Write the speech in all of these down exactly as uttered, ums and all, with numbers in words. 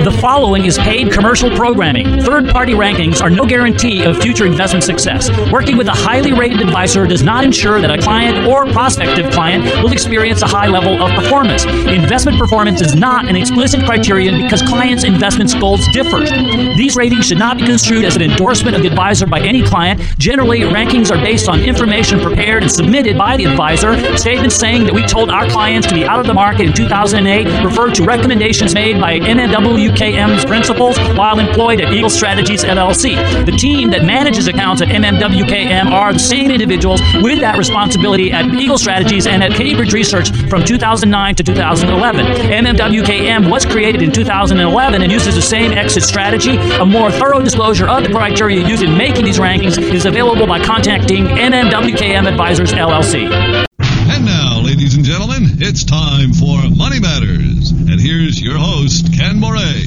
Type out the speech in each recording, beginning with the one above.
The following is paid commercial programming. Third-party rankings are no guarantee of future investment success. Working with a highly rated advisor does not ensure that a client or prospective client will experience a high level of performance. Investment performance is not an explicit criterion because clients' investment goals differ. These ratings should not be construed as an endorsement of the advisor by any client. Generally, rankings are based on information prepared and submitted by the advisor. Statements saying that we told our clients to be out of the market in two thousand eight refer to recommendations made by M M W K M's principals while employed at Eagle Strategies L L C. The team that manages accounts at M M W K M are the same individuals with that responsibility at Eagle Strategies and at Cambridge Research from two thousand nine to two thousand eleven. M M W K M was created in two thousand eleven and uses the same exit strategy. A more thorough disclosure of the criteria used in making these rankings is available by contacting M M W K M Advisors L L C. And now, ladies and gentlemen, it's time for Money Matters. And here's your host, Ken Moray.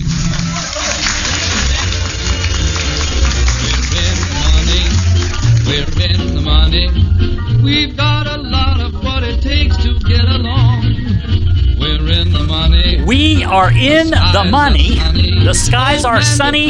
We're in the money. We've got a lot of what it takes to get along. We're in the money. We are in the money. The skies are sunny.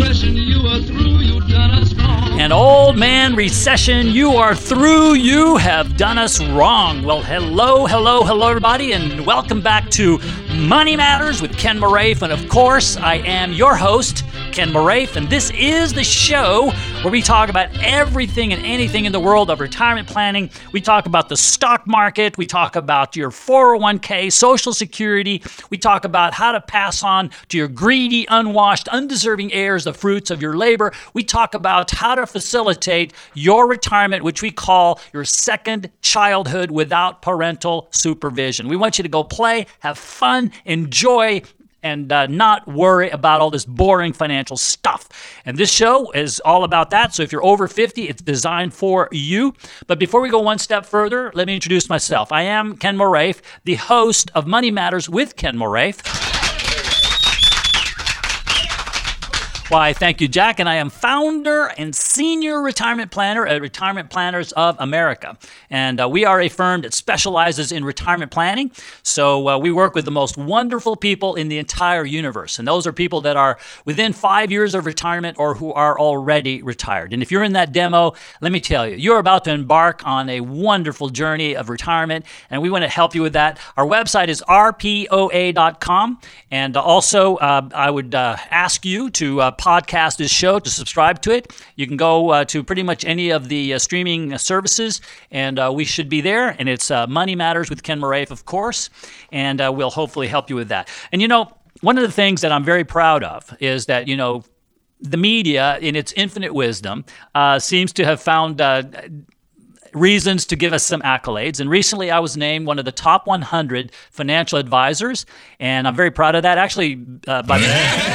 And old man recession, you are through. You have done us wrong. Well, hello, hello, hello, everybody, and welcome back to Money Matters with Ken Moraif. And of course, I am your host, Ken Moraif, and this is the show where we talk about everything and anything in the world of retirement planning. We talk about the stock market. We talk about your four oh one k, Social Security. We talk about how to pass on to your greedy, unwashed, undeserving heirs the fruits of your labor. We talk about how to facilitate your retirement, which we call your second childhood without parental supervision. We want you to go play, have fun, enjoy, and uh, not worry about all this boring financial stuff. And this show is all about that. So if you're over fifty, it's designed for you. But before we go one step further, let me introduce myself. I am Ken Moraif, the host of Money Matters with Ken Moraif. Why, thank you, Jack. And I am founder and senior retirement planner at Retirement Planners of America. And uh, we are a firm that specializes in retirement planning. So uh, we work with the most wonderful people in the entire universe. And those are people that are within five years of retirement or who are already retired. And if you're in that demo, let me tell you, you're about to embark on a wonderful journey of retirement. And we want to help you with that. Our website is R P O A dot com. And also, uh, I would uh, ask you to uh, podcast this show, to subscribe to it. You can go uh, to pretty much any of the uh, streaming services, and uh, we should be there. And it's uh, Money Matters with Ken Moraif, of course, and uh, we'll hopefully help you with that. And you know, one of the things that I'm very proud of is that, you know, the media, in its infinite wisdom, uh, seems to have found uh, reasons to give us some accolades. And recently I was named one of the top one hundred financial advisors, and I'm very proud of that. Actually, uh, by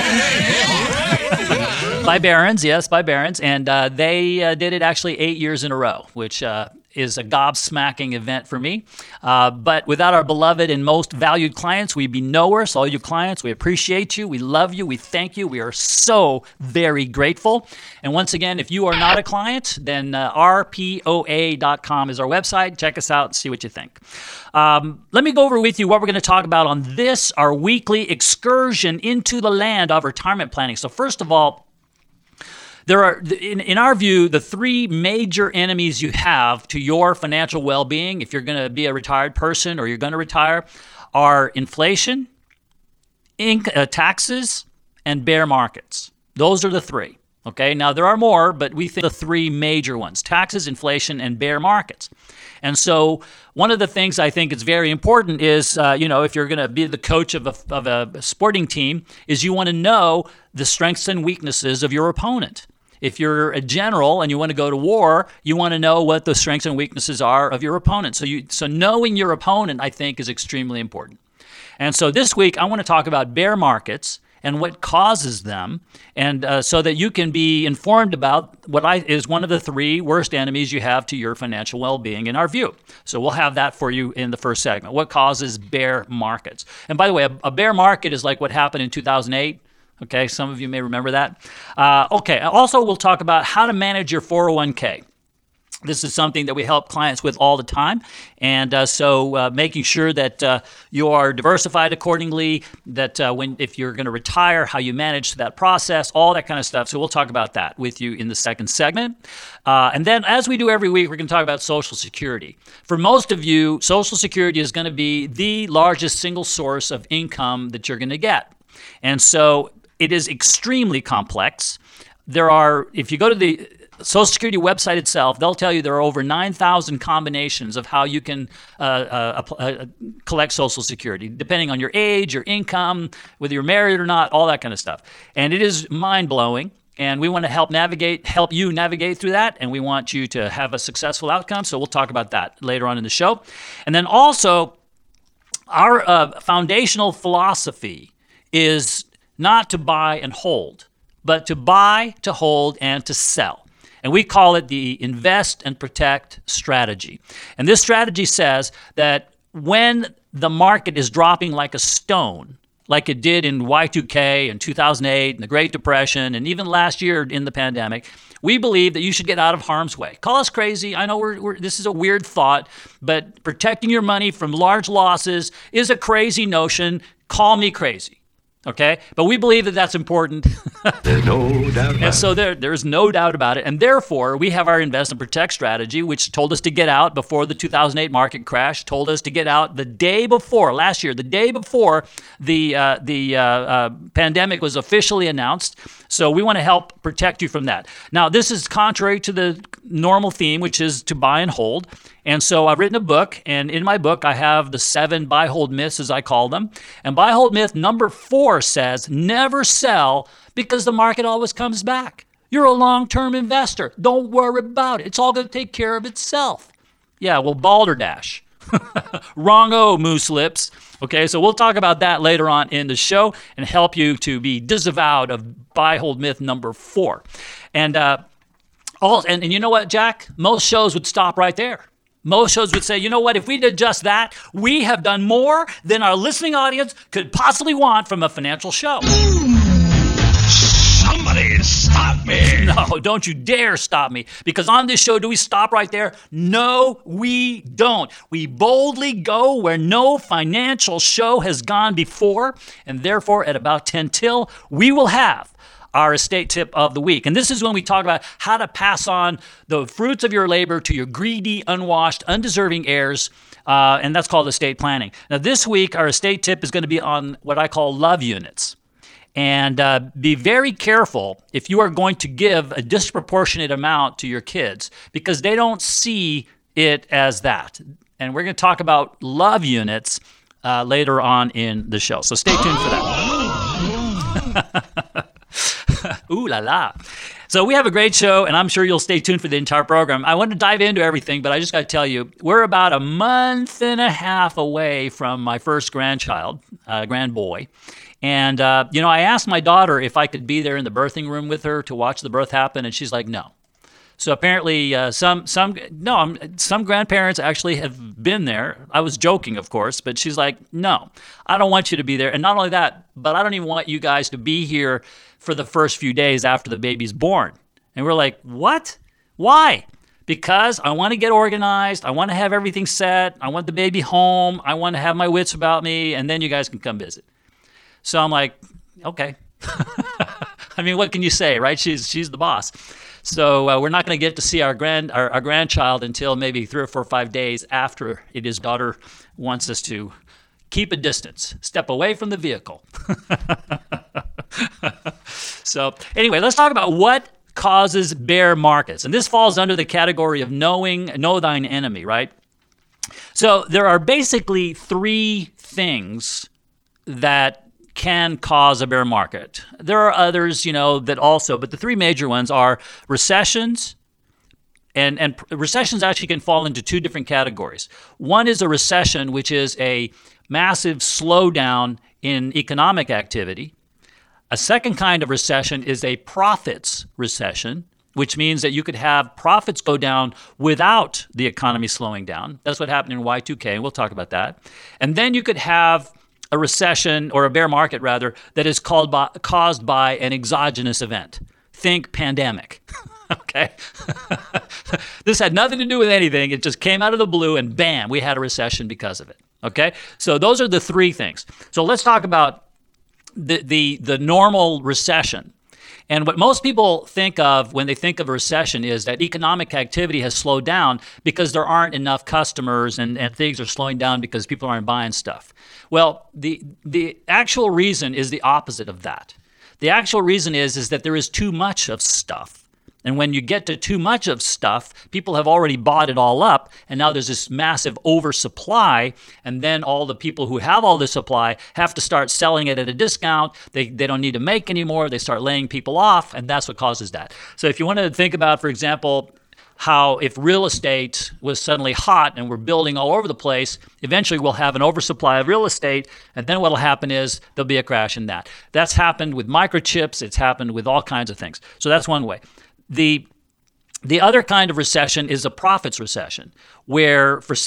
by Barron's, yes, by Barron's. And uh, they uh, did it actually eight years in a row, which uh, is a gobsmacking event for me. Uh, but without our beloved and most valued clients, we'd be nowhere. So all you clients, we appreciate you. We love you. We thank you. We are so very grateful. And once again, if you are not a client, then uh, R P O A dot com is our website. Check us out and see what you think. Um, let me go over with you what we're going to talk about on this, our weekly excursion into the land of retirement planning. So first of all, there are, in, in our view, the three major enemies you have to your financial well-being, if you're going to be a retired person or you're going to retire, are inflation, inc- uh, taxes, and bear markets. Those are the three. Okay, now there are more, but we think the three major ones: taxes, inflation, and bear markets. And so one of the things I think is very important is, uh, you know, if you're going to be the coach of a, of a sporting team, is you want to know the strengths and weaknesses of your opponent. If you're a general and you want to go to war, you want to know what the strengths and weaknesses are of your opponent. So you, so knowing your opponent, I think, is extremely important. And so this week, I want to talk about bear markets and what causes them, and uh, so that you can be informed about what I, is one of the three worst enemies you have to your financial well-being in our view. So we'll have that for you in the first segment. What causes bear markets? And by the way, a, a bear market is like what happened in two thousand eight. Okay, some of you may remember that. Uh, okay, also we'll talk about how to manage your four oh one k. This is something that we help clients with all the time. And uh, so uh, making sure that uh, you are diversified accordingly, that uh, when if you're going to retire, how you manage that process, all that kind of stuff. So we'll talk about that with you in the second segment. Uh, and then as we do every week, we're going to talk about Social Security. For most of you, Social Security is going to be the largest single source of income that you're going to get. And so it is extremely complex. There are, if you go to the Social Security website itself, they'll tell you there are over nine thousand combinations of how you can uh, uh, uh, collect Social Security, depending on your age, your income, whether you're married or not, all that kind of stuff. And it is mind-blowing. And we want to help navigate, help you navigate through that. And we want you to have a successful outcome. So we'll talk about that later on in the show. And then also, our uh, foundational philosophy is not to buy and hold, but to buy, to hold, and to sell. And we call it the invest and protect strategy. And this strategy says that when the market is dropping like a stone, like it did in Y two K and two thousand eight and the Great Depression and even last year in the pandemic, we believe that you should get out of harm's way. Call us crazy. I know we're, we're, this is a weird thought, but protecting your money from large losses is a crazy notion. Call me crazy. Okay, but we believe that that's important. There's no doubt about and so there, it. there's no doubt about it. And therefore, we have our invest and protect strategy, which told us to get out before the two thousand eight market crash, told us to get out the day before, last year, the day before the, uh, the uh, uh, pandemic was officially announced. So we want to help protect you from that. Now, this is contrary to the normal theme, which is to buy and hold. And so I've written a book, and in my book, I have the seven buy-hold myths, as I call them. And buy-hold myth number four says, never sell because the market always comes back. You're a long-term investor. Don't worry about it. It's all going to take care of itself. Yeah, well, balderdash. Wrong-o, moose lips. Okay, so we'll talk about that later on in the show and help you to be disavowed of buy-hold myth number four. And, uh, all, and, and you know what, Jack? Most shows would stop right there. Most shows would say, you know what, if we did just that, we have done more than our listening audience could possibly want from a financial show. Somebody stop me! No, don't you dare stop me. Because on this show, do we stop right there? No, we don't. We boldly go where no financial show has gone before. And therefore, at about ten till, we will have our estate tip of the week. And this is when we talk about how to pass on the fruits of your labor to your greedy, unwashed, undeserving heirs. Uh, and that's called estate planning. Now, this week, our estate tip is going to be on what I call love units. And uh, be very careful if you are going to give a disproportionate amount to your kids, because they don't see it as that. And we're going to talk about love units uh, later on in the show. So stay tuned for that. Ooh la la. So we have a great show, and I'm sure you'll stay tuned for the entire program. I want to dive into everything, but I just got to tell you, we're about a month and a half away from my first grandchild, uh, grand boy. And, uh, you know, I asked my daughter if I could be there in the birthing room with her to watch the birth happen, and she's like, no. So apparently uh, some, some, no, I'm, some grandparents actually have been there. I was joking, of course, but she's like, no, I don't want you to be there. And not only that, but I don't even want you guys to be here for the first few days after the baby's born. And we're like, what? Why? Because I want to get organized. I want to have everything set. I want the baby home. I want to have my wits about me, and then you guys can come visit. So I'm like, okay. I mean, what can you say, right? She's she's the boss. So uh, we're not going to get to see our grand our, our grandchild until maybe three or four or five days after it is daughter wants us to keep a distance, step away from the vehicle. So anyway, let's talk about what causes bear markets. And this falls under the category of knowing, know thine enemy, right? So there are basically three things that can cause a bear market. There are others, you know, that also, but the three major ones are recessions, and, and recessions actually can fall into two different categories. One is a recession, which is a massive slowdown in economic activity. A second kind of recession is a profits recession, which means that you could have profits go down without the economy slowing down. That's what happened in Y two K, and we'll talk about that. And then you could have a recession, or a bear market rather, that is called by, caused by an exogenous event. Think pandemic. okay? This had nothing to do with anything. It just came out of the blue, and bam, we had a recession because of it, okay? So those are the three things. So let's talk about the the, the normal recession. And what most people think of when they think of a recession is that economic activity has slowed down because there aren't enough customers and, and things are slowing down because people aren't buying stuff. Well, the the actual reason is the opposite of that. The actual reason is, is that there is too much of stuff. And when you get to too much of stuff, people have already bought it all up, and now there's this massive oversupply, and then all the people who have all this supply have to start selling it at a discount. They they don't need to make anymore. They start laying people off, and that's what causes that. So if you want to think about, for example, how if real estate was suddenly hot and we're building all over the place, eventually we'll have an oversupply of real estate, and then what will happen is there'll be a crash in that. That's happened with microchips. It's happened with all kinds of things. So that's one way. The the other kind of recession is a profits recession, where for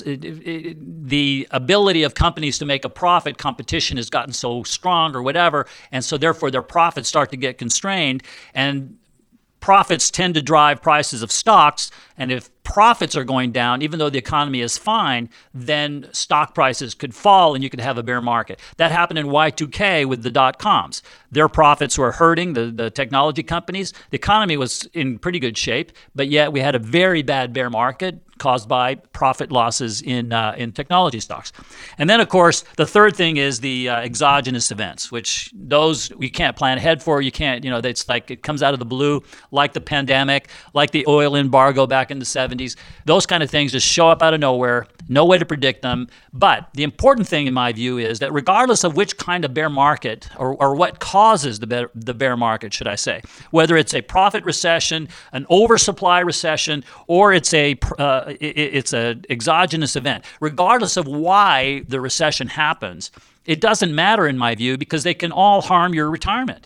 the ability of companies to make a profit, competition has gotten so strong or whatever, and so therefore their profits start to get constrained, and profits tend to drive prices of stocks, and if profits are going down, even though the economy is fine, then stock prices could fall and you could have a bear market. That happened in Y two K with the dot-coms. Their profits were hurting, the, the technology companies. The economy was in pretty good shape, but yet we had a very bad bear market caused by profit losses in uh, in technology stocks. And then, of course, the third thing is the uh, exogenous events, which those you can't plan ahead for. You can't, you know, it's like it comes out of the blue, like the pandemic, like the oil embargo back in the seventies. Those kind of things just show up out of nowhere, no way to predict them. But the important thing, in my view, is that regardless of which kind of bear market or, or what causes the bear, the bear market, should I say, whether it's a profit recession, an oversupply recession, or it's a uh, it's an exogenous event, regardless of why the recession happens, it doesn't matter in my view because they can all harm your retirement.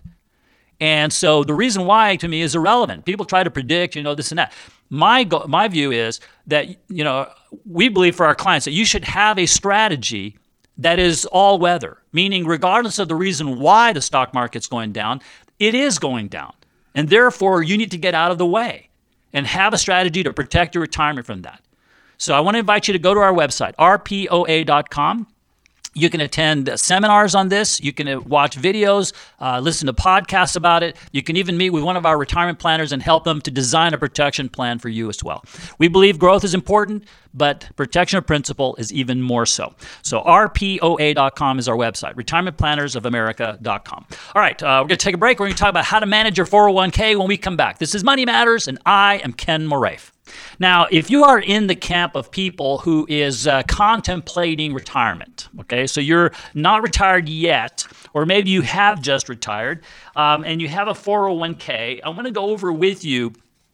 And so the reason why to me is irrelevant. People try to predict, you know, this and that. My go- my view is that, you know, we believe for our clients that you should have a strategy that is all weather, meaning regardless of the reason why the stock market's going down, it is going down. And therefore, you need to get out of the way and have a strategy to protect your retirement from that. So I want to invite you to go to our website, R P O A dot com. You can attend seminars on this. You can watch videos, uh, listen to podcasts about it. You can even meet with one of our retirement planners and help them to design a protection plan for you as well. We believe growth is important, but protection of principal is even more so. So R P O A dot com is our website, retirement planners of america dot com. All right, uh, we're going to take a break. We're going to talk about how to manage your four oh one k when we come back. This is Money Matters, and I am Ken Moraif. Now, if you are in the camp of people who is uh, contemplating retirement, okay, so you're not retired yet, or maybe you have just retired, um, and you have a four oh one k, I want to go over with you,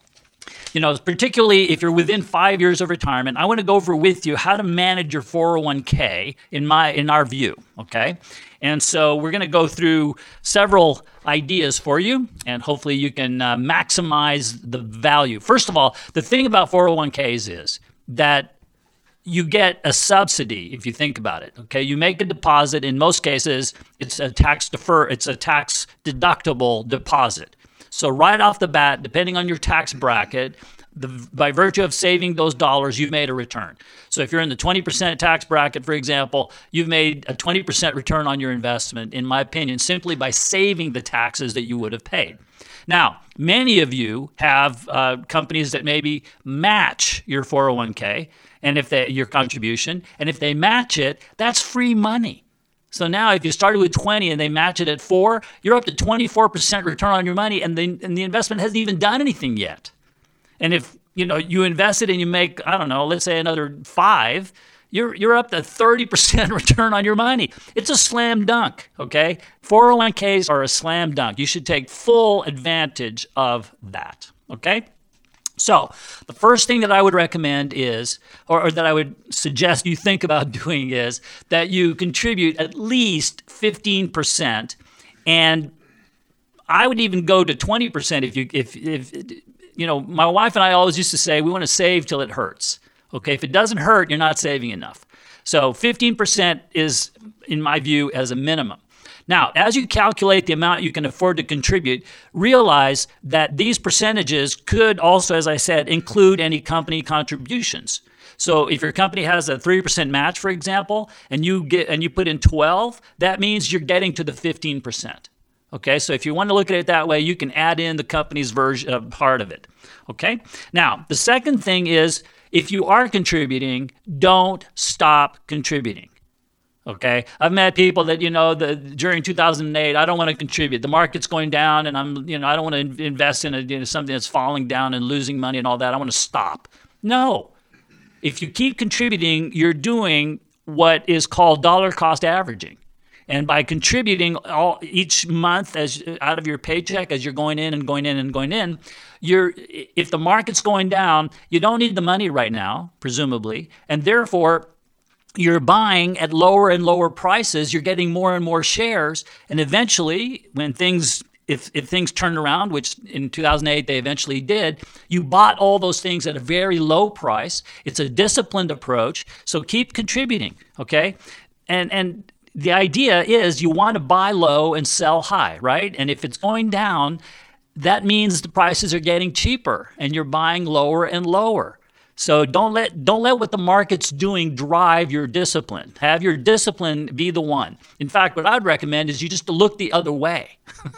you know, particularly if you're within five years of retirement, I want to go over with you how to manage your four oh one k in my in our view, okay? And so we're going to go through several ideas for you, and hopefully you can uh, maximize the value. First of all, the thing about four oh one k's is that you get a subsidy if you think about it. Okay, you make a deposit. In most cases, it's a tax defer. It's a tax deductible deposit. So right off the bat, depending on your tax bracket, the, by virtue of saving those dollars, you've made a return. So if you're in the twenty percent tax bracket, for example, you've made a twenty percent return on your investment, in my opinion, simply by saving the taxes that you would have paid. Now, many of you have uh, companies that maybe match your four oh one k and if they, your contribution, and if they match it, that's free money. So now if you started with twenty and they match it at four, you're up to twenty-four percent return on your money, and the, and the investment hasn't even done anything yet. And if you know you invest it and you make, I don't know, let's say another five, you're you're up to thirty percent return on your money. It's a slam dunk, okay? four oh one k's are a slam dunk. You should take full advantage of that, okay? So the first thing that I would recommend is, or, or that I would suggest you think about doing is that you contribute at least fifteen percent, and I would even go to twenty percent if you if if you know, my wife and I always used to say we want to save till it hurts. Okay, if it doesn't hurt, you're not saving enough. So fifteen percent is, in my view, as a minimum. Now, as you calculate the amount you can afford to contribute, realize that these percentages could also, as I said, include any company contributions. So if your company has a three percent match, for example, and you get and you put in twelve, that means you're getting to the fifteen percent. Okay, so if you want to look at it that way, you can add in the company's version of part of it. Okay, now the second thing is, if you are contributing, don't stop contributing. Okay, I've met people that, you know, the, during two thousand eight, I don't want to contribute. The market's going down, and I'm, you know, I don't want to invest in a, you know, something that's falling down and losing money and all that. I want to stop. No, if you keep contributing, you're doing what is called dollar cost averaging. And by contributing all each month as out of your paycheck as you're going in and going in and going in, you're if the market's going down, you don't need the money right now, presumably, and therefore you're buying at lower and lower prices. You're getting more and more shares, and eventually, when things if if things turn around, which in two thousand eight they eventually did, you bought all those things at a very low price. It's a disciplined approach, so keep contributing, okay? And and the idea is you want to buy low and sell high, right? And if it's going down, that means the prices are getting cheaper and you're buying lower and lower. So don't let don't let what the market's doing drive your discipline. Have your discipline be the one. In fact, what I'd recommend is you just look the other way.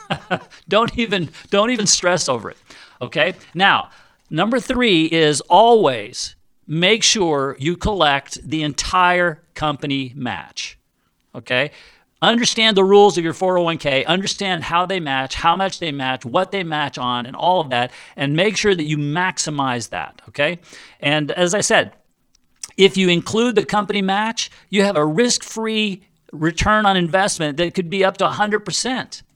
don't even don't even stress over it. Okay? Now, number three is always make sure you collect the entire company match. Okay? Understand the rules of your four oh one k, understand how they match, how much they match, what they match on, and all of that, and make sure that you maximize that, okay? And as I said, if you include the company match, you have a risk-free return on investment that could be up to one hundred percent.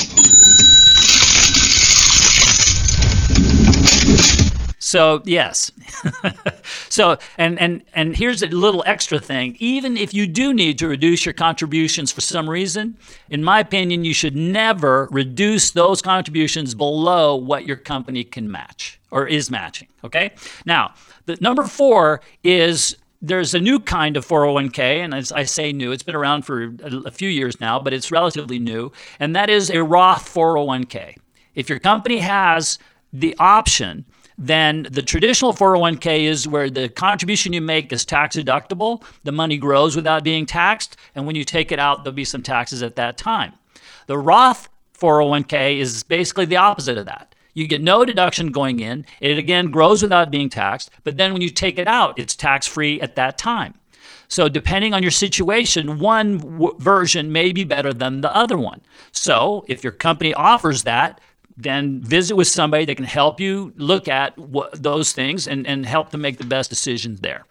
So, yes. so, and, and, and here's a little extra thing. Even if you do need to reduce your contributions for some reason, in my opinion, you should never reduce those contributions below what your company can match or is matching, okay? Now, the number four is there's a new kind of four oh one k, and as I say new, it's been around for a, a few years now, but it's relatively new, and that is a Roth four oh one k. If your company has the option, then the traditional four oh one k is where the contribution you make is tax deductible. The money grows without being taxed, and when you take it out, there'll be some taxes at that time. The Roth four oh one k is basically the opposite of that. You get no deduction going in. It, again, grows without being taxed, but then when you take it out, it's tax-free at that time. So depending on your situation, one w- version may be better than the other one. So if your company offers that, then visit with somebody that can help you look at what, those things and, and help to make the best decisions there.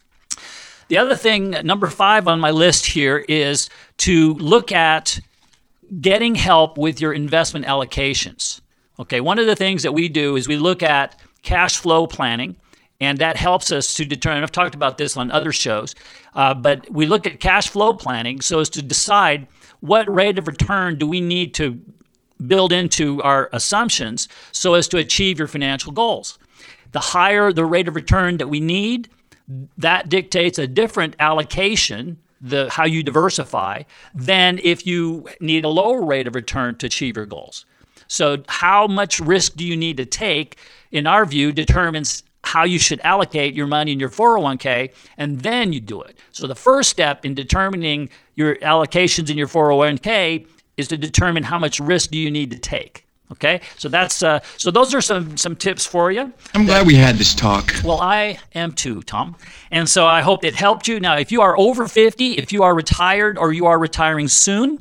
The other thing, number five on my list here, is to look at getting help with your investment allocations. Okay, one of the things that we do is we look at cash flow planning, and that helps us to determine, I've talked about this on other shows, uh, but we look at cash flow planning so as to decide what rate of return do we need to build into our assumptions so as to achieve your financial goals. The higher the rate of return that we need, that dictates a different allocation, the how you diversify, than if you need a lower rate of return to achieve your goals. So how much risk do you need to take, in our view, determines how you should allocate your money in your four oh one k, and then you do it. So the first step in determining your allocations in your four oh one k is to determine how much risk do you need to take. Okay, so that's uh, so those are some some tips for you. I'm glad we had this talk. Well, I am too, Tom, and so I hope it helped you. Now, if you are over fifty, if you are retired or you are retiring soon,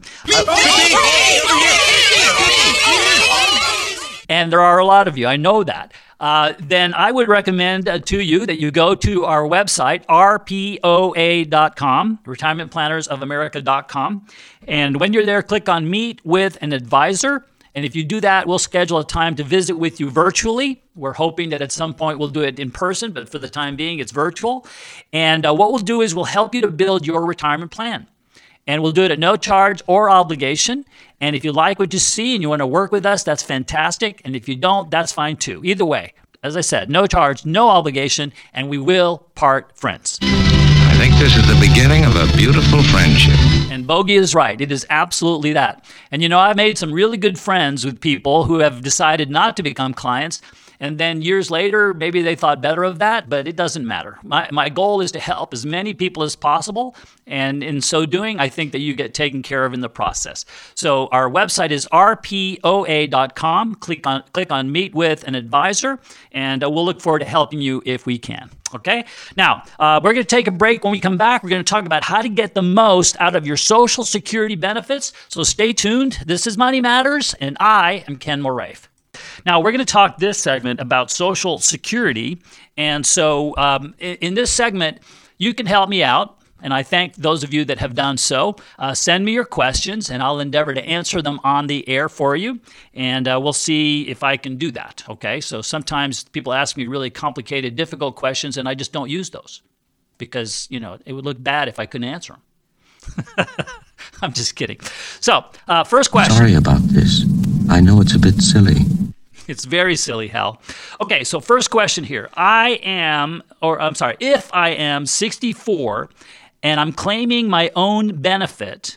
uh, and there are a lot of you, I know that. Uh, then I would recommend uh, to you that you go to our website, R P O A dot com, retirement planners of america dot com. And when you're there, click on Meet with an Advisor. And if you do that, we'll schedule a time to visit with you virtually. We're hoping that at some point we'll do it in person, but for the time being, it's virtual. And uh, what we'll do is we'll help you to build your retirement plan. And we'll do it at no charge or obligation. And if you like what you see and you want to work with us, that's fantastic. And if you don't, that's fine too. Either way, as I said, no charge, no obligation, and we will part friends. I think this is the beginning of a beautiful friendship. And And Bogey is right. It is absolutely that. And you know, I've made some really good friends with people who have decided not to become clients. And then years later, maybe they thought better of that, but it doesn't matter. My, my goal is to help as many people as possible. And in so doing, I think that you get taken care of in the process. So our website is R P O A dot com. Click on, click on Meet with an Advisor, and uh, we'll look forward to helping you if we can. Okay? Now, uh, we're going to take a break. When we come back, we're going to talk about how to get the most out of your Social Security benefits. So stay tuned. This is Money Matters, and I am Ken Moraif. Now, we're going to talk this segment about Social Security. And so um, in, in this segment, you can help me out. And I thank those of you that have done so. Uh, send me your questions, and I'll endeavor to answer them on the air for you. And uh, we'll see if I can do that. Okay? So sometimes people ask me really complicated, difficult questions, and I just don't use those because, you know, it would look bad if I couldn't answer them. I'm just kidding. So, uh, first question. Sorry about this. I know it's a bit silly. It's very silly, Hal. Okay, so first question here. I am, or I'm sorry, if I am sixty-four and I'm claiming my own benefit,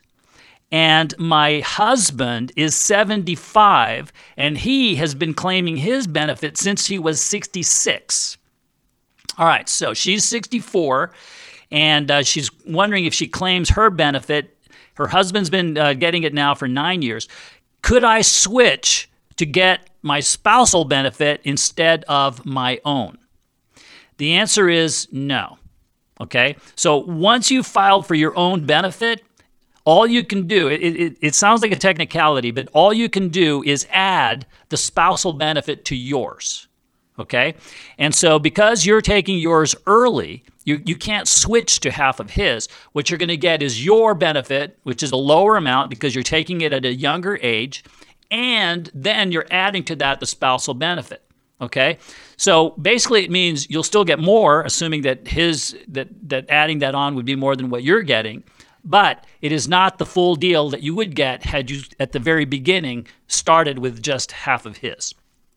and my husband is seventy-five and he has been claiming his benefit since he was sixty-six. All right, so she's sixty-four and uh, she's wondering if she claims her benefit. Her husband's been uh, getting it now for nine years. Could I switch to get my spousal benefit instead of my own? The answer is no. Okay? So once you filed for your own benefit, all you can do, it, it, it sounds like a technicality, but all you can do is add the spousal benefit to yours. Okay? And so because you're taking yours early, you, you can't switch to half of his. What you're going to get is your benefit, which is a lower amount because you're taking it at a younger age, and then you're adding to that the spousal benefit. Okay? So basically it means you'll still get more, assuming that his that that adding that on would be more than what you're getting, but it is not the full deal that you would get had you at the very beginning started with just half of his.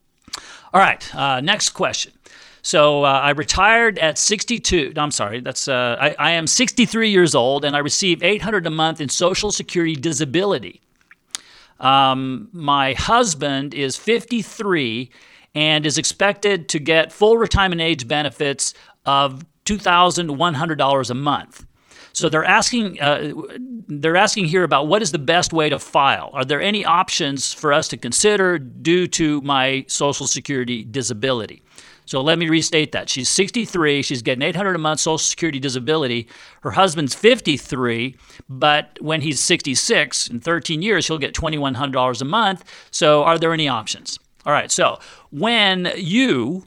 All right, uh, next question. So uh, I retired at sixty-two. No, I'm sorry. That's uh, I, I am sixty-three years old, and I receive eight hundred dollars a month in Social Security disability. Um, my husband is fifty-three and is expected to get full retirement age benefits of two thousand one hundred dollars a month. So they're asking, uh, they're asking here about what is the best way to file. Are there any options for us to consider due to my Social Security disability? So let me restate that. She's sixty-three. She's getting eight hundred dollars a month Social Security disability. Her husband's fifty-three, but when he's sixty-six, in thirteen years, he'll get two thousand one hundred dollars a month. So are there any options? All right. So when you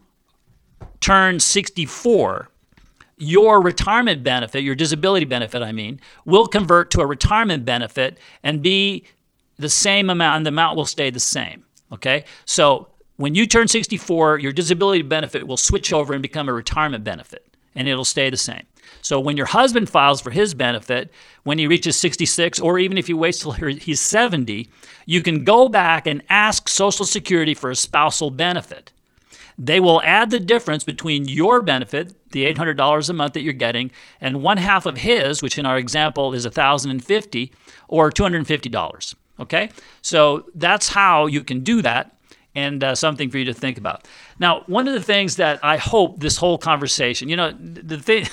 turn sixty-four, your retirement benefit, your disability benefit, I mean, will convert to a retirement benefit and be the same amount, and the amount will stay the same. Okay? So when you turn sixty-four, your disability benefit will switch over and become a retirement benefit, and it'll stay the same. So when your husband files for his benefit, when he reaches sixty-six, or even if he waits till he's seventy, you can go back and ask Social Security for a spousal benefit. They will add the difference between your benefit, the eight hundred dollars a month that you're getting, and one half of his, which in our example is one thousand fifty dollars or two hundred fifty dollars. Okay? So that's how you can do that. And uh, something for you to think about. Now, one of the things that I hope this whole conversation, you know, the thing,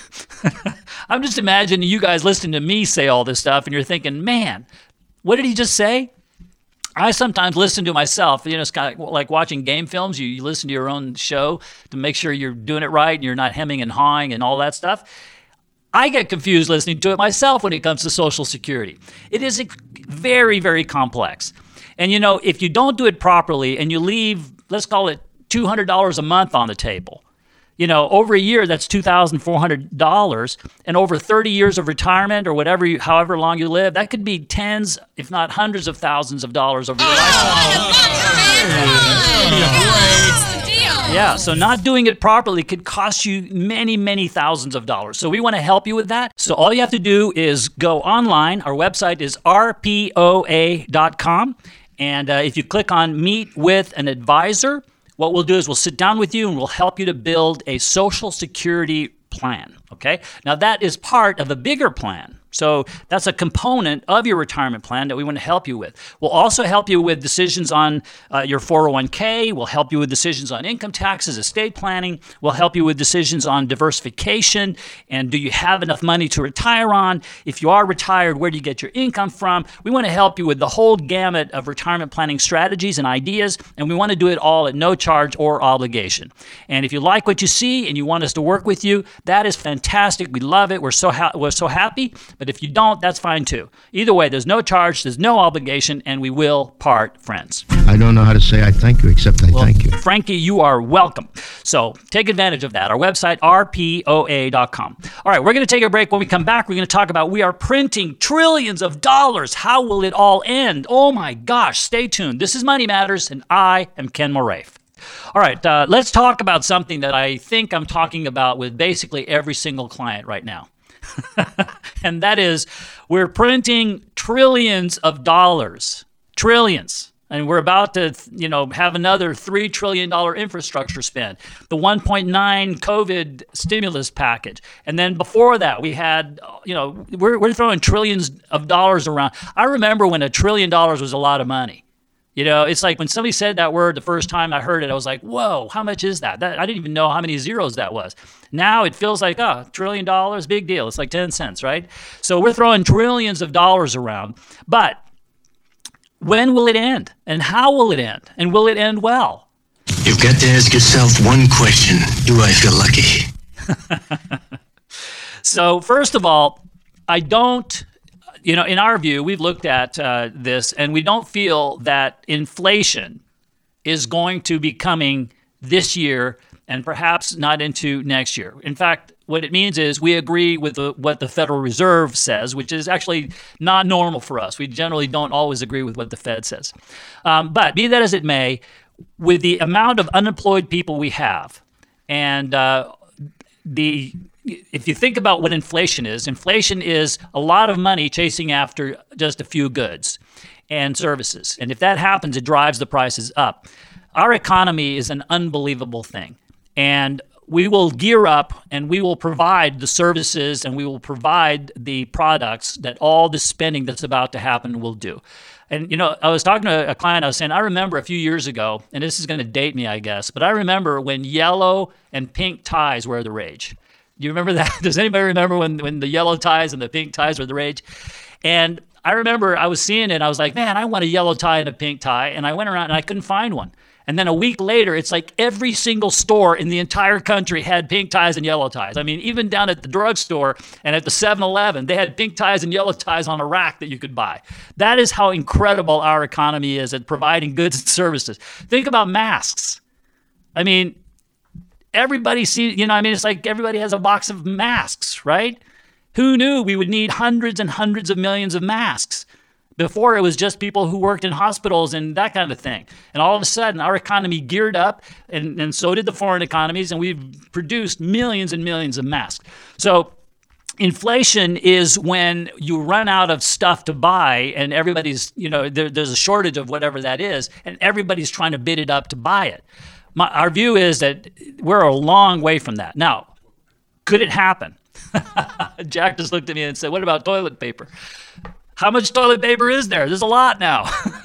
I'm just imagining you guys listening to me say all this stuff, and you're thinking, man, what did he just say? I sometimes listen to myself. You know, it's kind of like watching game films. You, you listen to your own show to make sure you're doing it right and you're not hemming and hawing and all that stuff. I get confused listening to it myself when it comes to Social Security. It is very, very complex. And, you know, if you don't do it properly and you leave, let's call it two hundred dollars a month on the table, you know, over a year, that's two thousand four hundred dollars. And over thirty years of retirement or whatever, you, however long you live, that could be tens, if not hundreds of thousands of dollars over your lifetime. Yeah, so not doing it properly could cost you many, many thousands of dollars. So we want to help you with that. So all you have to do is go online. Our website is R P O A dot com. And uh, if you click on Meet with an Advisor, what we'll do is we'll sit down with you and we'll help you to build a Social Security plan, okay? Now that is part of a bigger plan, So that's a component of your retirement plan that we want to help you with. We'll also help you with decisions on uh, your four oh one k. We'll help you with decisions on income taxes, estate planning. We'll help you with decisions on diversification and do you have enough money to retire on? If you are retired, where do you get your income from? We want to help you with the whole gamut of retirement planning strategies and ideas, and we want to do it all at no charge or obligation. And if you like what you see and you want us to work with you, that is fantastic. We love it. We're so ha- we're so happy. But if you don't, that's fine too. Either way, there's no charge, there's no obligation, and we will part friends. I don't know how to say I thank you, except I well, thank you. Frankie, you are welcome. So take advantage of that. Our website, R P O A dot com. All right, we're going to take a break. When we come back, we're going to talk about we are printing trillions of dollars. How will it all end? Oh my gosh, stay tuned. This is Money Matters, and I am Ken Moraif. All right, uh, let's talk about something that I think I'm talking about with basically every single client right now. And that is, we're printing trillions of dollars, trillions. And we're about to, you know, have another three trillion dollars infrastructure spend, the one point nine COVID stimulus package. And then before that, we had, you know, we're, we're throwing trillions of dollars around. I remember when a trillion dollars was a lot of money. You know, it's like when somebody said that word the first time I heard it, I was like, whoa, how much is that? that I didn't even know how many zeros that was. Now it feels like, oh, trillion dollars, big deal. It's like ten cents, right? So we're throwing trillions of dollars around. But when will it end? And how will it end? And will it end well? You've got to ask yourself one question. Do I feel lucky? So first of all, I don't... You know, in our view, we've looked at uh, this, and we don't feel that inflation is going to be coming this year and perhaps not into next year. In fact, what it means is we agree with the, what the Federal Reserve says, which is actually not normal for us. We generally don't always agree with what the Fed says. Um, but be that as it may, with the amount of unemployed people we have, and uh, the if you think about what inflation is, inflation is a lot of money chasing after just a few goods and services. And if that happens, it drives the prices up. Our economy is an unbelievable thing. And we will gear up and we will provide the services and we will provide the products that all the spending that's about to happen will do. And, you know, I was talking to a client, I was saying, I remember a few years ago, and this is going to date me, I guess, but I remember when yellow and pink ties were the rage. Do you remember that? Does anybody remember when, when the yellow ties and the pink ties were the rage? And I remember I was seeing it, and I was like, man, I want a yellow tie and a pink tie. And I went around, and I couldn't find one. And then a week later, it's like every single store in the entire country had pink ties and yellow ties. I mean, even down at the drugstore and at the seven eleven, they had pink ties and yellow ties on a rack that you could buy. That is how incredible our economy is at providing goods and services. Think about masks. I mean, everybody sees, you know, I mean, it's like everybody has a box of masks, right? Who knew we would need hundreds and hundreds of millions of masks? Before, it was just people who worked in hospitals and that kind of thing. And all of a sudden, our economy geared up, and, and so did the foreign economies, and we've produced millions and millions of masks. So inflation is when you run out of stuff to buy, and everybody's, you know, there, there's a shortage of whatever that is, and everybody's trying to bid it up to buy it. My, our view is that we're a long way from that. Now, could it happen? Jack just looked at me and said, what about toilet paper? How much toilet paper is there? There's a lot now.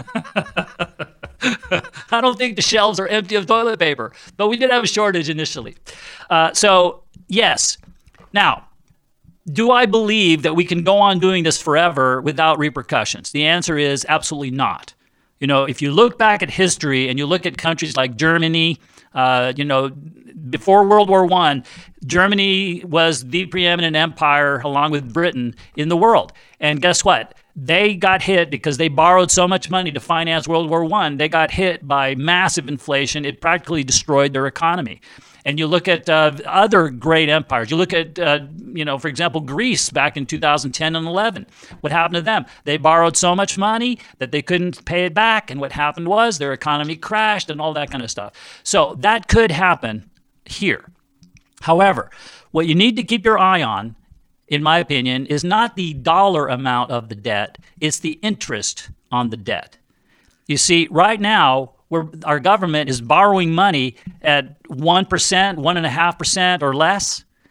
I don't think the shelves are empty of toilet paper, but we did have a shortage initially. Uh, so, yes. Now, do I believe that we can go on doing this forever without repercussions? The answer is absolutely not. You know, if you look back at history and you look at countries like Germany, uh, you know, before World War One, Germany was the preeminent empire along with Britain in the world. And guess what? They got hit because they borrowed so much money to finance World War One. They got hit by massive inflation. It practically destroyed their economy. And you look at uh, other great empires. You look at, uh, you know, for example, Greece back in two thousand ten and eleven. What happened to them? They borrowed so much money that they couldn't pay it back. And what happened was their economy crashed and all that kind of stuff. So that could happen here. However, what you need to keep your eye on, in my opinion, is not the dollar amount of the debt. It's the interest on the debt. You see, right now, where our government is borrowing money at one percent, one point five percent or less.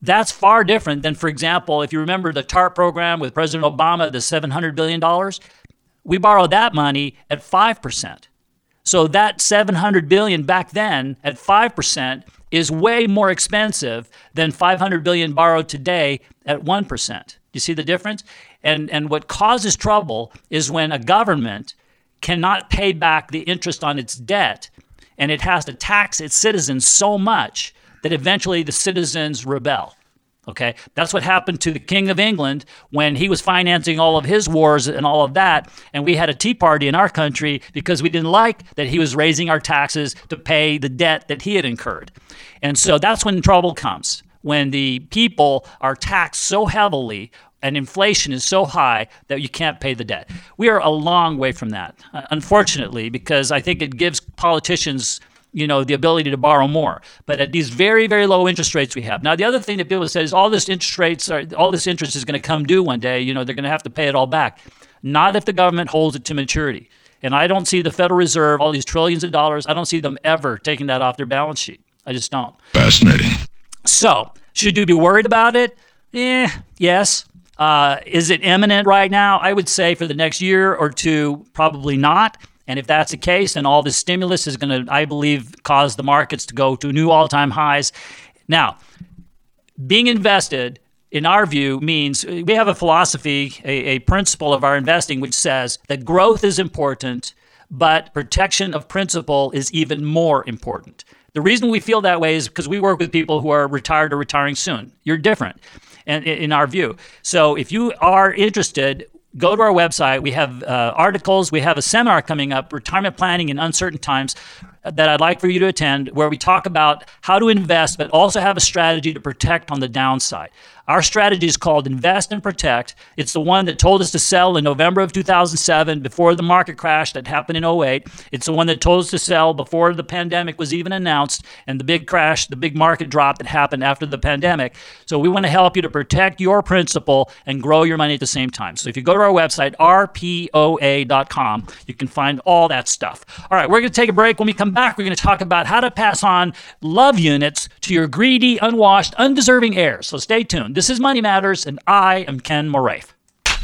That's far different than, for example, if you remember the TARP program with President Obama, the seven hundred billion dollars, we borrowed that money at five percent. So that seven hundred billion dollars back then at five percent is way more expensive than five hundred billion dollars borrowed today at one percent. You see the difference? And and what causes trouble is when a government cannot pay back the interest on its debt, and it has to tax its citizens so much that eventually the citizens rebel. Okay, that's what happened to the King of England when he was financing all of his wars and all of that, and we had a tea party in our country because we didn't like that he was raising our taxes to pay the debt that he had incurred. And so that's when trouble comes, when the people are taxed so heavily and inflation is so high that you can't pay the debt. We are a long way from that, unfortunately, because I think it gives politicians, you know, the ability to borrow more. But at these very, very low interest rates we have. Now, the other thing that people say is all this interest rates, are, all this interest is going to come due one day. You know, they're going to have to pay it all back. Not if the government holds it to maturity. And I don't see the Federal Reserve, all these trillions of dollars, I don't see them ever taking that off their balance sheet. I just don't. Fascinating. So, should you be worried about it? Eh, yes. Uh, is it imminent right now? I would say for the next year or two, probably not. And if that's the case, then all this stimulus is going to, I believe, cause the markets to go to new all-time highs. Now, being invested, in our view, means we have a philosophy, a, a principle of our investing, which says that growth is important, but protection of principal is even more important. The reason we feel that way is because we work with people who are retired or retiring soon. You're different, and in our view. So if you are interested, go to our website. We have uh, articles. We have a seminar coming up, Retirement Planning in Uncertain Times, that I'd like for you to attend, where we talk about how to invest, but also have a strategy to protect on the downside. Our strategy is called Invest and Protect. It's the one that told us to sell in November of two thousand seven before the market crash that happened in oh eight. It's the one that told us to sell before the pandemic was even announced and the big crash, the big market drop that happened after the pandemic. So we want to help you to protect your principal and grow your money at the same time. So if you go to our website, R P O A dot com, you can find all that stuff. All right, we're going to take a break. When we come back, we're going to talk about how to pass on love units to your greedy, unwashed, undeserving heirs. So stay tuned. This is Money Matters, and I am Ken Moraif.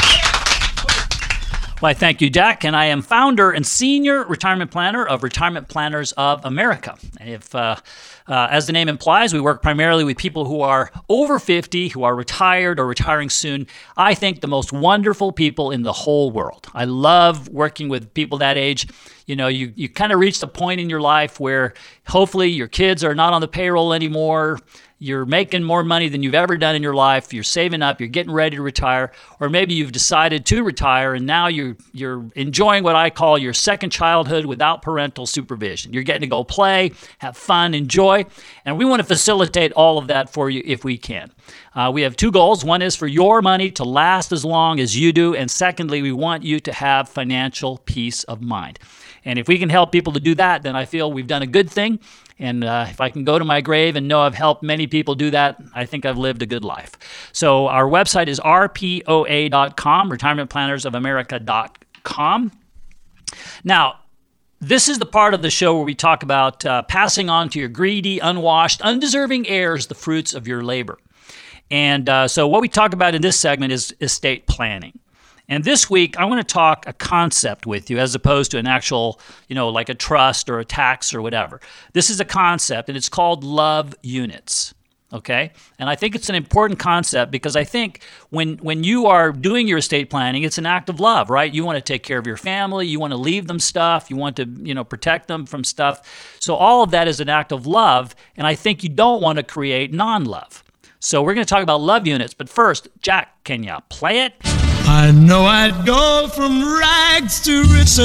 Well, thank you, Jack, and I am founder and senior retirement planner of Retirement Planners of America. If, uh, uh, as the name implies, we work primarily with people who are over fifty, who are retired or retiring soon. I think the most wonderful people in the whole world. I love working with people that age. You know, you, you kind of reach the point in your life where hopefully your kids are not on the payroll anymore. You're making more money than you've ever done in your life. You're saving up. You're getting ready to retire. Or maybe you've decided to retire, and now you're, you're enjoying what I call your second childhood without parental supervision. You're getting to go play, have fun, enjoy. And we want to facilitate all of that for you if we can. Uh, we have two goals. One is for your money to last as long as you do. And secondly, we want you to have financial peace of mind. And if we can help people to do that, then I feel we've done a good thing. And uh, if I can go to my grave and know I've helped many people do that, I think I've lived a good life. So our website is R P O A dot com, retirement planners of america dot com. Now, this is the part of the show where we talk about uh, passing on to your greedy, unwashed, undeserving heirs the fruits of your labor. And uh, so what we talk about in this segment is estate planning. And this week, I want to talk a concept with you as opposed to an actual, you know, like a trust or a tax or whatever. This is a concept, and it's called love units, okay? And I think it's an important concept because I think when when you are doing your estate planning, it's an act of love, right? You want to take care of your family. You want to leave them stuff. You want to, you know, protect them from stuff. So all of that is an act of love, and I think you don't want to create non-love. So we're going to talk about love units. But first, Jack, can you play it? I know I'd go from rags to riches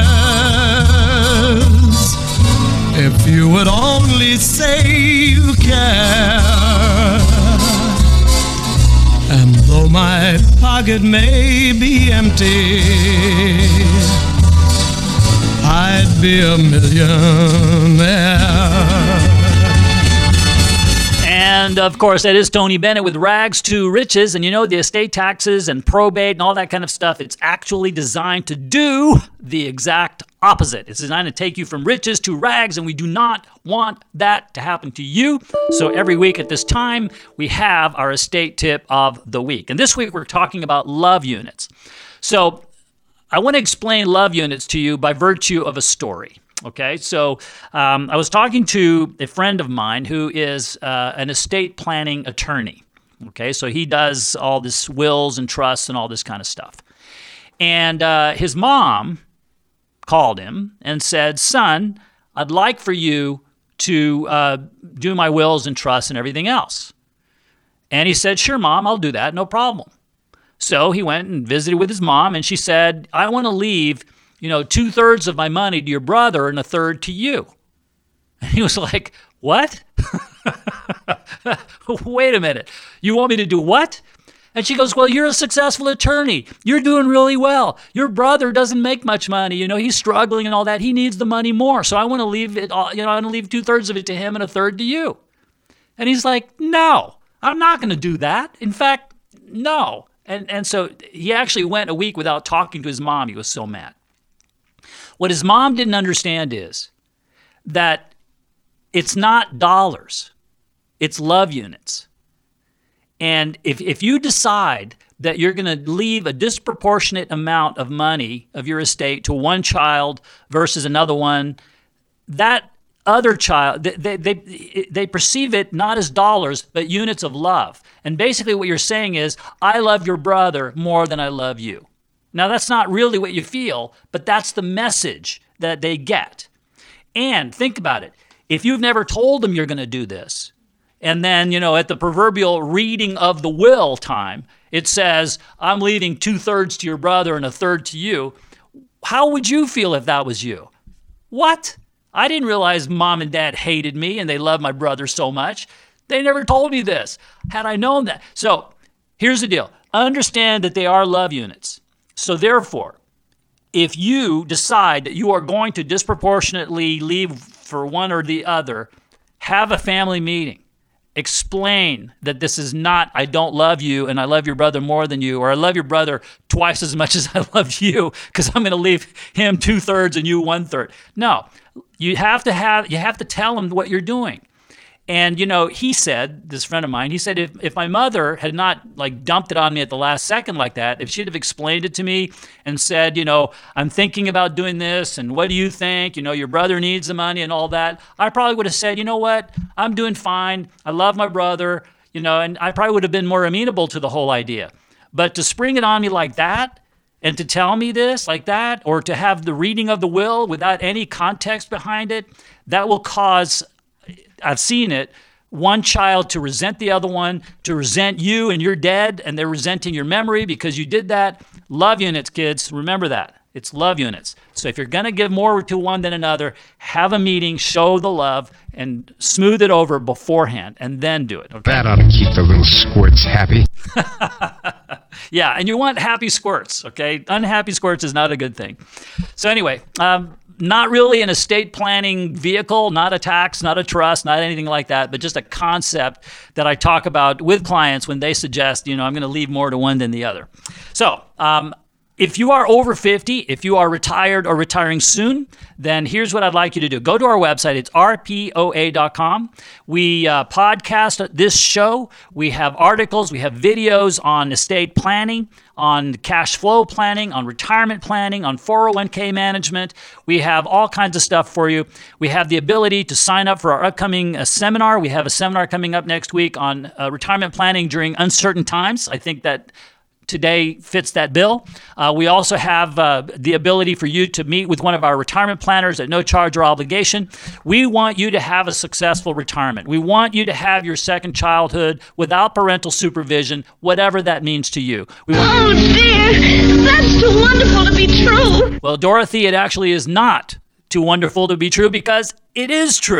if you would only say you care. And though my pocket may be empty, I'd be a millionaire. And, of course, that is Tony Bennett with Rags to Riches. And, you know, the estate taxes and probate and all that kind of stuff, it's actually designed to do the exact opposite. It's designed to take you from riches to rags, and we do not want that to happen to you. So every week at this time, we have our estate tip of the week. And this week, we're talking about love units. So I want to explain love units to you by virtue of a story. Okay, so um, I was talking to a friend of mine who is uh, an estate planning attorney. Okay, so he does all this wills and trusts and all this kind of stuff. And uh, his mom called him and said, "Son, I'd like for you to uh, do my wills and trusts and everything else." And he said, "Sure, Mom, I'll do that, no problem." So he went and visited with his mom, and she said, "I want to leave you know, two thirds of my money to your brother and a third to you." And he was like, "What?" "Wait a minute. You want me to do what?" And she goes, "Well, you're a successful attorney. You're doing really well. Your brother doesn't make much money. You know, he's struggling and all that. He needs the money more. So I want to leave it all, you know, I want to leave two thirds of it to him and a third to you." And he's like, "No, I'm not going to do that. In fact, no." And, and so he actually went a week without talking to his mom. He was so mad. What his mom didn't understand is that it's not dollars, it's love units. And if if you decide that you're going to leave a disproportionate amount of money of your estate to one child versus another one, that other child, they, they, they perceive it not as dollars, but units of love. And basically what you're saying is, I love your brother more than I love you. Now, that's not really what you feel, but that's the message that they get. And think about it. If you've never told them you're going to do this, and then, you know, at the proverbial reading of the will time, it says, "I'm leaving two-thirds to your brother and a third to you," how would you feel if that was you? What? I didn't realize Mom and Dad hated me and they loved my brother so much. They never told me this. Had I known that. So here's the deal. Understand that they are love units. So therefore, if you decide that you are going to disproportionately leave for one or the other, have a family meeting. Explain that this is not, I don't love you and I love your brother more than you, or I love your brother twice as much as I love you because I'm going to leave him two-thirds and you one-third. No, you have to have, you have to tell him what you're doing. And, you know, he said, this friend of mine, he said, if, if my mother had not, like, dumped it on me at the last second like that, if she'd have explained it to me and said, you know, I'm thinking about doing this, and what do you think? You know, your brother needs the money and all that, I probably would have said, you know what, I'm doing fine. I love my brother, you know, and I probably would have been more amenable to the whole idea. But to spring it on me like that, and to tell me this like that, or to have the reading of the will without any context behind it, that will cause, I've seen it, one child to resent the other one, to resent you and you're dead, and they're resenting your memory because you did that. Love units, kids. Remember that. It's love units. So if you're going to give more to one than another, have a meeting, show the love, and smooth it over beforehand, and then do it. Okay? That ought to keep the little squirts happy. Yeah, and you want happy squirts, okay? Unhappy squirts is not a good thing. So anyway, um, not really an estate planning vehicle, not a tax, not a trust, not anything like that, but just a concept that I talk about with clients when they suggest, you know, I'm going to leave more to one than the other. So um, if you are over fifty, if you are retired or retiring soon, then here's what I'd like you to do. Go to our website. It's R P O A dot com. We uh, podcast this show. We have articles. We have videos on estate planning, on cash flow planning, on retirement planning, on four oh one k management. We have all kinds of stuff for you. We have the ability to sign up for our upcoming uh, seminar. We have a seminar coming up next week on uh, retirement planning during uncertain times. I think that today fits that bill. Uh, we also have uh, the ability for you to meet with one of our retirement planners at no charge or obligation. We want you to have a successful retirement. We want you to have your second childhood without parental supervision, whatever that means to you. We want oh dear, that's too wonderful to be true. Well, Dorothy, it actually is not too wonderful to be true because it is true.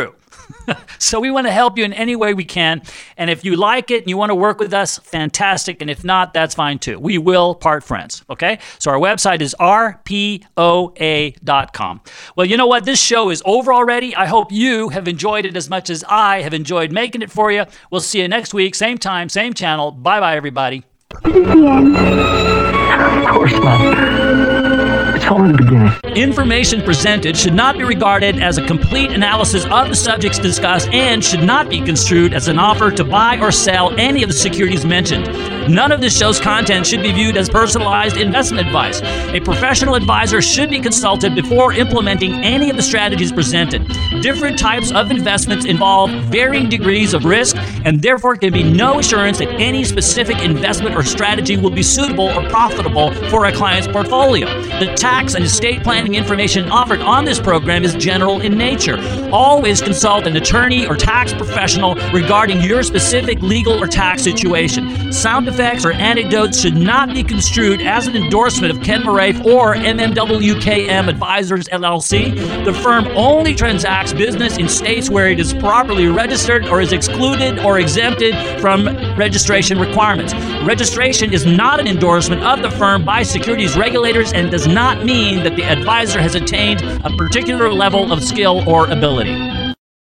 So we want to help you in any way we can. And if you like it and you want to work with us, fantastic. And if not, that's fine too. We will part friends, okay? So our website is R P O A dot com. Well, you know what? This show is over already. I hope you have enjoyed it as much as I have enjoyed making it for you. We'll see you next week, same time, same channel. Bye-bye, everybody. This is the end. Of course not. It's only the beginning. Information presented should not be regarded as a complete analysis of the subjects discussed and should not be construed as an offer to buy or sell any of the securities mentioned. None of this show's content should be viewed as personalized investment advice. A professional advisor should be consulted before implementing any of the strategies presented. Different types of investments involve varying degrees of risk, and therefore can be no assurance that any specific investment or strategy will be suitable or profitable for a client's portfolio. The tax and estate planning information offered on this program is general in nature. Always consult an attorney or tax professional regarding your specific legal or tax situation. Sound effects or anecdotes should not be construed as an endorsement of Ken Moraif or M M W K M Advisors L L C. The firm only transacts business in states where it is properly registered or is excluded or exempted from registration requirements. Registration is not an endorsement of the firm by securities regulators and does not mean that the advisor has attained a particular level of skill or ability.